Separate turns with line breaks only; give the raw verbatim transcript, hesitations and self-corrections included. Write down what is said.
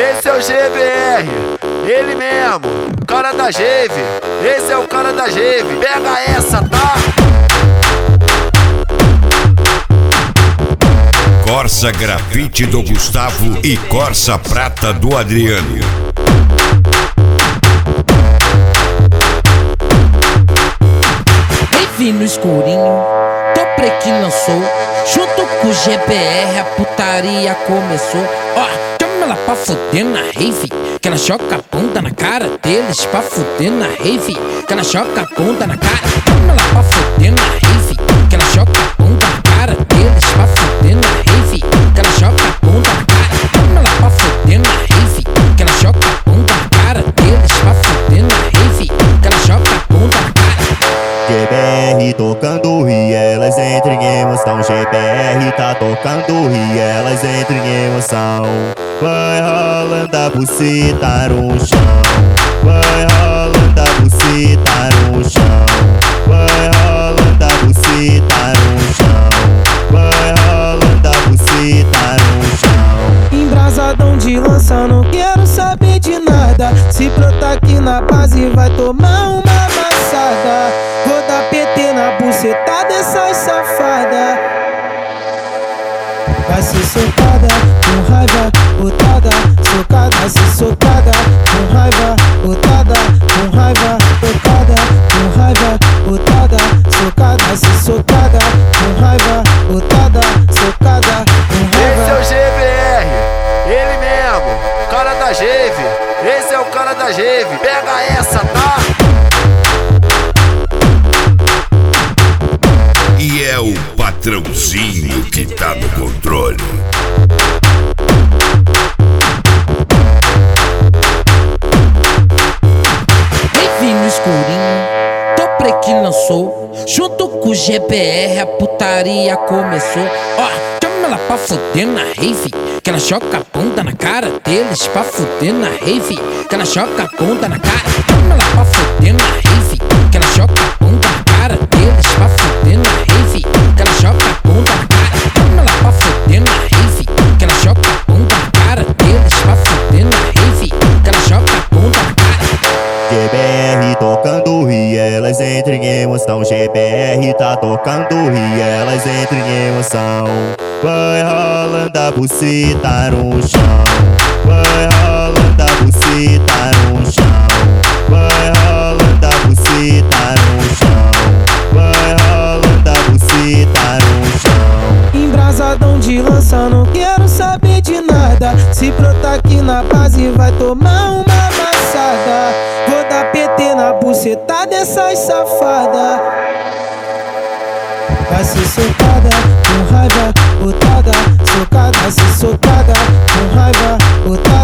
Esse é o G B R, ele mesmo, cara da Geve. Esse é o cara da Geve, pega essa, tá?
Corsa Grafite do Gustavo e Corsa Prata do Adriano.
Rave no escurinho, tô preto que lançou. Junto com o G B R a putaria começou. Ó, chama ela pra fuder na rave, que ela choca a bunda na cara deles. Pra fuder na rave, que ela choca a bunda na cara. Chama ela pra fuder na rave, que ela choca a bunda na cara deles. Pra fuder na rave, que ela choca a bunda na cara. Chama ela pra fuder na rave, que ela choca a bunda na cara deles. Pra fuder na rave, que ela choca a bunda na cara.
G B R tocando e elas entram em emoção. G B R tá tocando e elas entram em emoção. Vai rolando a buceta no chão. Vai rolando a buceta no chão. Vai rolando a buceta no chão. Vai rolando a buceta no chão.
Embrasadão de lança, não quero saber de nada. Se brotar aqui na base vai tomar uma amassada. Vou dar P T na buceta dessas safadas. Vai ser socada, com raiva, botada, socada, vai ser socada, com raiva, botada, com raiva, tocada, com raiva, botada, socada, vai ser socada, com raiva, botada, socada, com raiva.
Esse é o G B R, ele mesmo, cara da Geve. Esse é o cara da Geve, pega essa, tá?
E é o patrãozinho que tá no controle.
Rave no escurinho, tô preto que lançou. Junto com o G B R a putaria começou. Ó, chama ela pra fuder na rave, que ela choca a bunda na cara deles. Pra fuder na rave, que ela choca a bunda na cara. Chama ela pra fuder na rave, que ela choca a bunda na cara deles. Pra fuder na rave, que ela choca a bunda na cara. Chama ela pra fuder na rave, que ela choca a bunda na cara deles. Pra fuder na rave, que ela choca a bunda na cara.
G B R tocando e elas entram em emoção. G B R tá tocando e elas entram em emoção. Vai rolando a buceta no chão. Vai rolando a buceta no chão. Vai rolando a buceta no chão. Vai rolando a buceta no chão.
Embrasadão de lança, não quero saber de nada. Se brotar aqui na base vai tomar uma amassada. Vou dar P T na buceta dessas safadas. Vai ser socada, com raiva, botada, socada, vai ser socada, com raiva, botada.